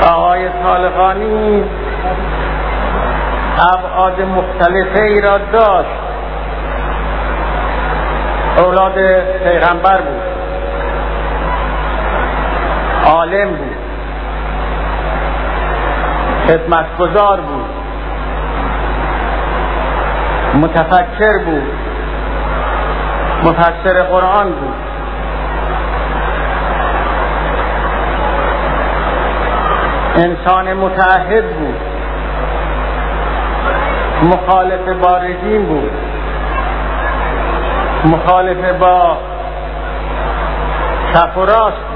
آقای طالقانی ابعاد مختلفه ای را داشت. اولاد پیغمبر بود، عالم بود، خدمتگزار بود، متفکر بود، مفسر قرآن بود. انسان متعهد بود، مخالف با رژیم بود، مخالف با چپ و راست